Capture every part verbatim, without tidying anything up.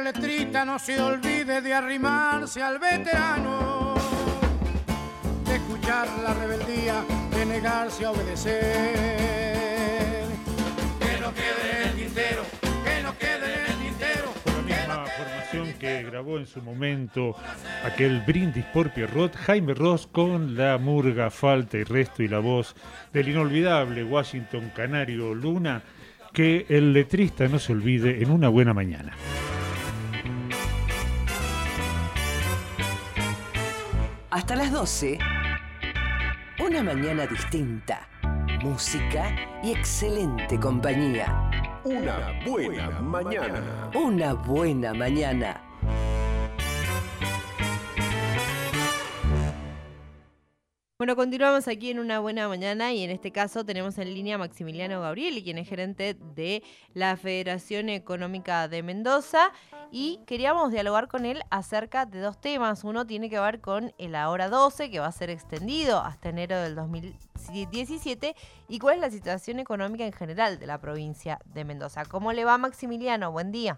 el letrista no se olvide de arrimarse al veterano, de escuchar la rebeldía, de negarse a obedecer. Que no quede en el tintero, que no quede en el tintero. Con la misma formación que grabó en su momento aquel brindis por Pierrot, Jaime Ross con la murga, falta y resto y la voz del inolvidable Washington Canario Luna. Que el letrista no se olvide en una buena mañana. Hasta las doce, una mañana distinta, música y excelente compañía. Una buena mañana. Una buena mañana. Bueno, continuamos aquí en Una Buena Mañana y en este caso tenemos en línea a Maximiliano Gabrieli, quien es gerente de la Federación Económica de Mendoza, y queríamos dialogar con él acerca de dos temas. Uno tiene que ver con el Ahora doce, que va a ser extendido hasta enero del dos mil diecisiete, y cuál es la situación económica en general de la provincia de Mendoza. ¿Cómo le va, Maximiliano? Buen día.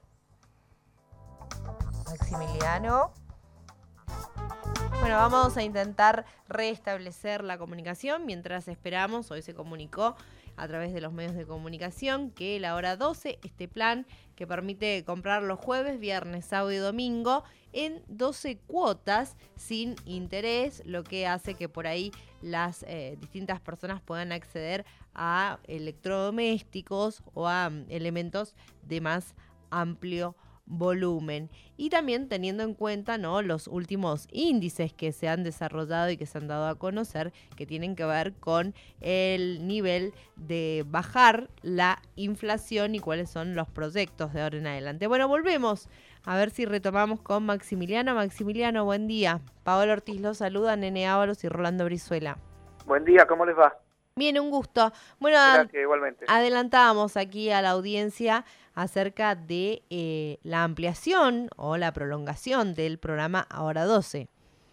Maximiliano... Bueno, vamos a intentar restablecer la comunicación mientras esperamos. Hoy se comunicó a través de los medios de comunicación que la hora doce, este plan que permite comprar los jueves, viernes, sábado y domingo en doce cuotas sin interés, lo que hace que por ahí las eh, distintas personas puedan acceder a electrodomésticos o a um, elementos de más amplio volumen, y también teniendo en cuenta, ¿no?, los últimos índices que se han desarrollado y que se han dado a conocer, que tienen que ver con el nivel de bajar la inflación y cuáles son los proyectos de ahora en adelante. Bueno, volvemos a ver si retomamos con Maximiliano. Maximiliano, buen día. Paola Ortiz lo saluda, Nene Ávaros y Rolando Brizuela. Buen día, ¿cómo les va? Bien, un gusto. Bueno, Gracias, igualmente. Adelantábamos aquí a la audiencia acerca de eh, la ampliación o la prolongación del programa Ahora doce.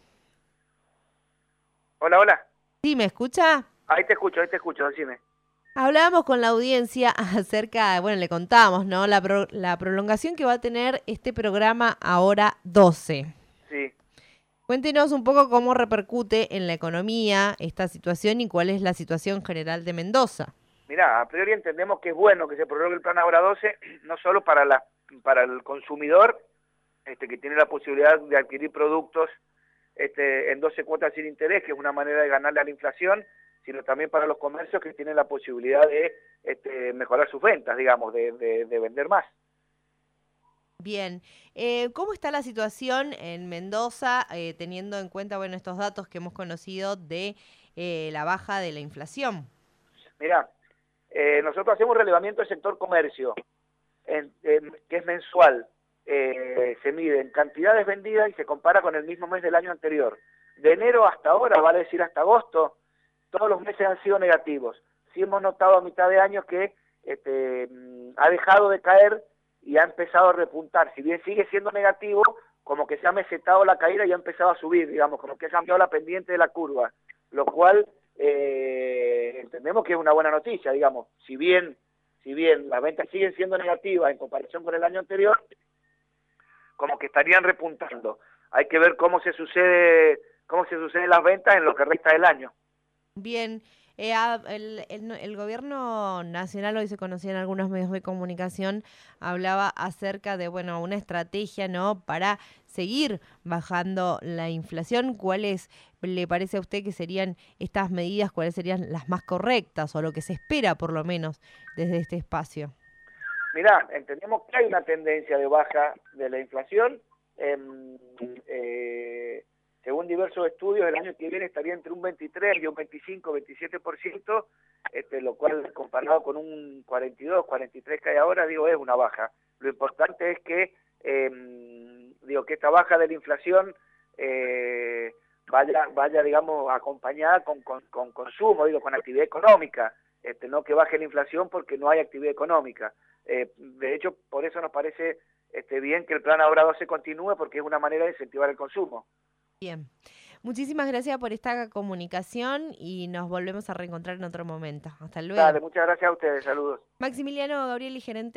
Hola, hola. ¿Sí, me escucha? Ahí te escucho, ahí te escucho, decime. Hablábamos con la audiencia acerca, bueno, le contábamos, ¿no?, la, pro, la prolongación que va a tener este programa Ahora doce. Sí. Cuéntenos un poco cómo repercute en la economía esta situación y cuál es la situación general de Mendoza. Mirá, a priori entendemos que es bueno que se prorrogue el plan Ahora doce, no solo para la para el consumidor, este que tiene la posibilidad de adquirir productos este en doce cuotas sin interés, que es una manera de ganarle a la inflación, sino también para los comercios que tienen la posibilidad de este, mejorar sus ventas, digamos, de, de, de vender más. Bien, eh, ¿cómo está la situación en Mendoza, eh, teniendo en cuenta, bueno, estos datos que hemos conocido de eh, la baja de la inflación? Mirá, eh, nosotros hacemos relevamiento del sector comercio, en, en, que es mensual, eh, se mide en cantidades vendidas y se compara con el mismo mes del año anterior. De enero hasta ahora, vale decir hasta agosto, todos los meses han sido negativos. Sí hemos notado a mitad de año que este, ha dejado de caer y ha empezado a repuntar. Si bien sigue siendo negativo, como que se ha mesetado la caída y ha empezado a subir, digamos, como que ha cambiado la pendiente de la curva, lo cual eh, entendemos que es una buena noticia, digamos. Si bien, si bien las ventas siguen siendo negativas en comparación con el año anterior, como que estarían repuntando. Hay que ver cómo se sucede, cómo se suceden las ventas en lo que resta del año. Bien. Eh, el, el, el gobierno nacional, hoy se conocía en algunos medios de comunicación, hablaba acerca de, bueno, una estrategia, ¿no?, para seguir bajando la inflación. ¿Cuáles le parece a usted que serían estas medidas, cuáles serían las más correctas o lo que se espera por lo menos desde este espacio? Mirá, entendemos que hay una tendencia de baja de la inflación. Eh, eh, Según diversos estudios, el año que viene estaría entre un veintitrés y un veinticinco, veintisiete por ciento, este, lo cual comparado con un cuarenta y dos, cuarenta y tres que hay ahora, digo, es una baja. Lo importante es que, eh, digo, que esta baja de la inflación eh, vaya, vaya, digamos, acompañada con, con, con consumo, digo, con actividad económica, este, no que baje la inflación porque no hay actividad económica. Eh, de hecho, por eso nos parece este, bien que el plan Ahora doce continúe, porque es una manera de incentivar el consumo. Bien, muchísimas gracias por esta comunicación y nos volvemos a reencontrar en otro momento. Hasta luego. Dale, muchas gracias a ustedes, saludos. Maximiliano Gabrieli, gerente